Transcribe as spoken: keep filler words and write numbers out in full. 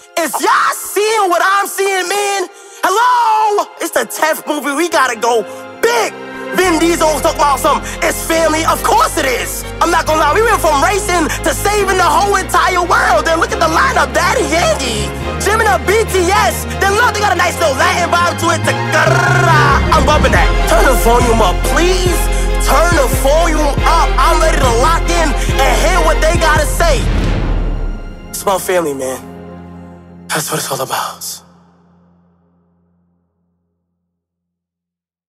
Is y'all seeing what I'm seeing, man? Hello? It's the tenth movie. We gotta go big. Vin Diesel talk about some, it's family. Of course it is. I'm not gonna lie, we went from racing to saving the whole entire world. Then look at the lineup, Daddy Yankee, Jim and the B T S. Then look, they got a nice little Latin vibe to it. I'm bumping that. Turn the volume up, please. Turn the volume up. I'm ready to lock in and hear what they gotta say. It's about family, man. That's what it's all about.